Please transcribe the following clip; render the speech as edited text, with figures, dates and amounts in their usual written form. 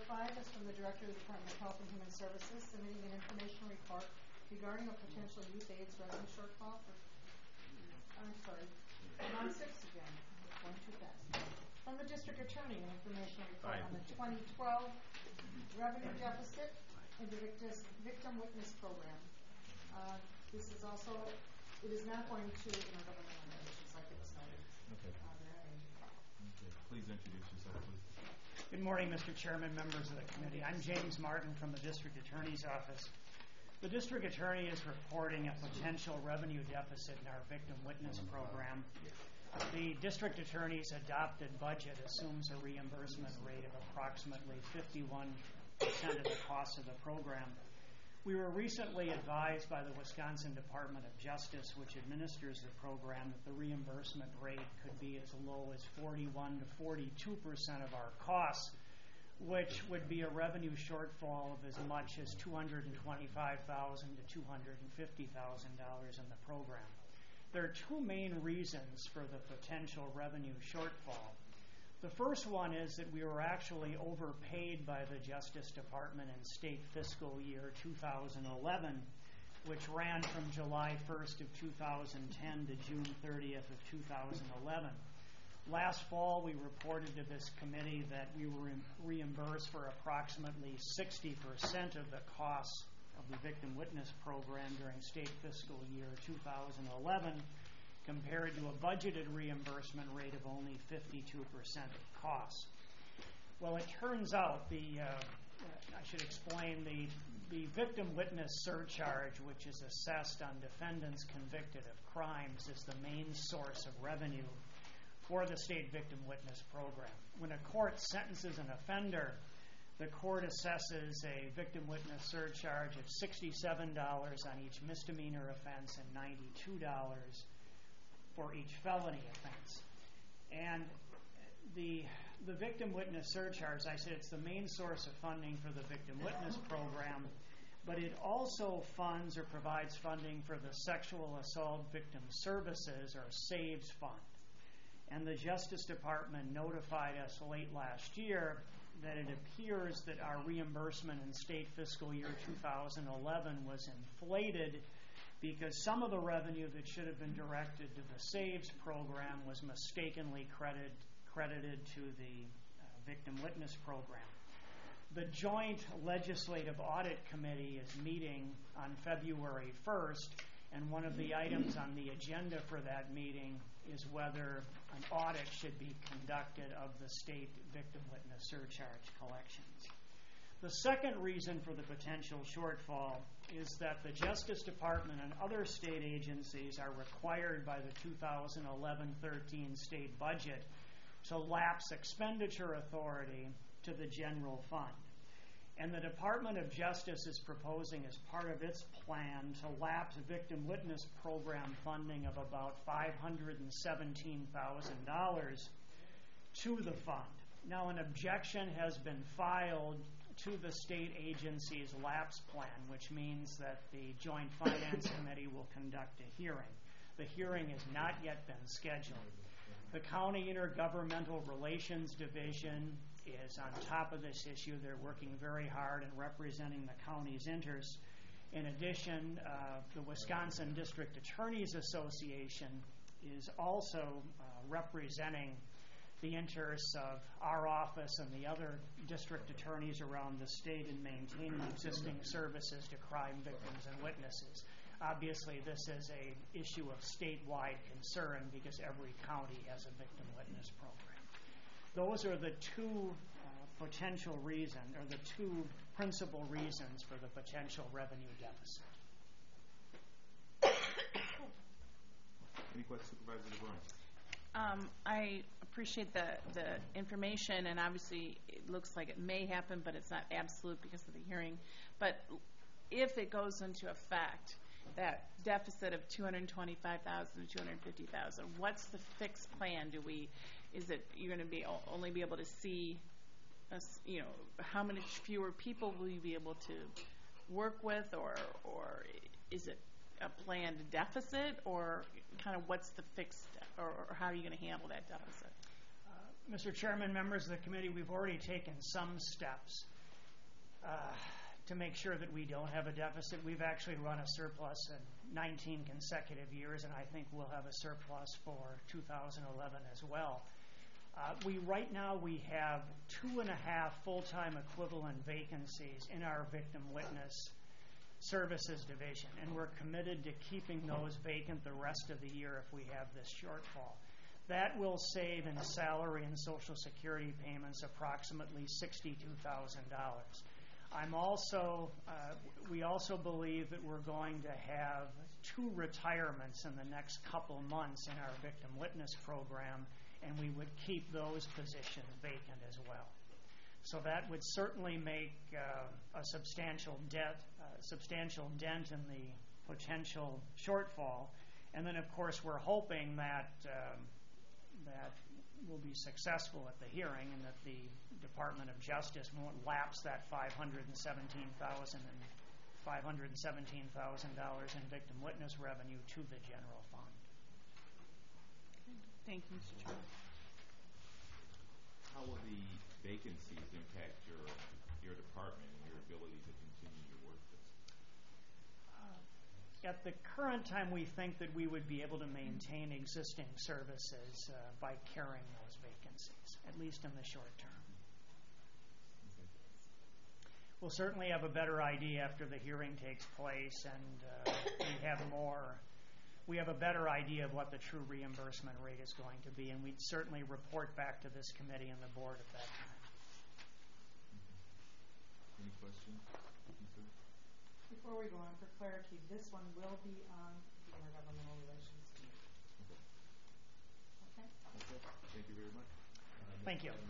5 is from the Director of the Department of Health and Human Services, submitting an information report regarding a potential youth AIDS revenue shortfall for, I'm on 6 again, I'm going too fast. From the District Attorney, an information report on the 2012 revenue deficit in the Victim Witness Program. This is also, it is not going to intergovernmental relations like it was noted. Okay. Please introduce yourself, please. Good morning, Mr. Chairman, members of the committee. I'm James Martin from the District Attorney's Office. The District Attorney is reporting a potential revenue deficit in our Victim Witness Program. The District Attorney's adopted budget assumes a reimbursement rate of approximately 51% of the cost of the program. We were recently advised by the Wisconsin Department of Justice, which administers the program, that the reimbursement rate could be as low as 41 to 42% of our costs, which would be a revenue shortfall of as much as $225,000 to $250,000 in the program. There are two main reasons for the potential revenue shortfall. The first one is that we were actually overpaid by the Justice Department in state fiscal year 2011, which ran from July 1st of 2010 to June 30th of 2011. Last fall, we reported to this committee that we were reimbursed for approximately 60% of the costs of the Victim Witness Program during state fiscal year 2011, compared to a budgeted reimbursement rate of only 52% of costs. Well, it turns out I should explain the victim witness surcharge, which is assessed on defendants convicted of crimes, is the main source of revenue for the state victim witness program. When a court sentences an offender, the court assesses a victim witness surcharge of $67 on each misdemeanor offense and $92 for each felony offense. And the victim witness surcharge, I said, it's the main source of funding for the victim witness program, but it also funds or provides funding for the Sexual Assault Victim Services, or SAVES Fund. And the Justice Department notified us late last year that it appears that our reimbursement in state fiscal year 2011 was inflated because some of the revenue that should have been directed to the SAVES program was mistakenly credited to the Victim Witness Program. The Joint Legislative Audit Committee is meeting on February 1st, and one of the items on the agenda for that meeting is whether an audit should be conducted of the state victim witness surcharge collections. The second reason for the potential shortfall is that the Justice Department and other state agencies are required by the 2011-13 state budget to lapse expenditure authority to the general fund. And the Department of Justice is proposing, as part of its plan, to lapse victim witness program funding of about $517,000 to the fund. Now, an objection has been filed to the state agency's lapse plan, which means that the Joint Finance Committee will conduct a hearing. The hearing has not yet been scheduled. The County Intergovernmental Relations Division is on top of this issue. They're working very hard in representing the county's interests. In addition, the Wisconsin District Attorneys Association is also representing the interests of our office and the other district attorneys around the state in maintaining existing services to crime victims and witnesses. Obviously, this is an issue of statewide concern because every county has a victim witness program. Those are the two potential reasons, or the two principal reasons for the potential revenue deficit. Any questions, Supervisor DeBruin? I appreciate the information, and obviously it looks like it may happen, but it's not absolute because of the hearing. But if it goes into effect, that deficit of $225,000 to $250,000, what's the fixed plan? Is it you're going to only be able to see, how many fewer people will you be able to work with, or is it a planned deficit, or kind of what's the fixed, or how are you going to handle that deficit? Mr. Chairman, members of the committee, we've already taken some steps to make sure that we don't have a deficit. We've actually run a surplus in 19 consecutive years, and I think we'll have a surplus for 2011 as well. Right now we have 2.5 full-time equivalent vacancies in our victim witness services division, and we're committed to keeping those vacant the rest of the year if we have this shortfall. That will save in salary and Social Security payments approximately $62,000. We also believe that we're going to have 2 retirements in the next couple months in our victim witness program, and we would keep those positions vacant as well. So that would certainly make a substantial dent in the potential shortfall. And then, of course, we're hoping that we'll be successful at the hearing and that the Department of Justice won't lapse that $517,000 in victim witness revenue to the general fund. Thank you, Mr. Chairman. How will the vacancies impact your department and your ability to continue your work? At the current time, we think that we would be able to maintain existing services by carrying those vacancies, at least in the short term. We'll certainly have a better idea after the hearing takes place, and we have a better idea of what the true reimbursement rate is going to be, and we'd certainly report back to this committee and the board at that time. Any questions? Before we go on, for clarity, this one will be on the Intergovernmental Relations Committee. Okay. Okay? Thank you very much. Thank you.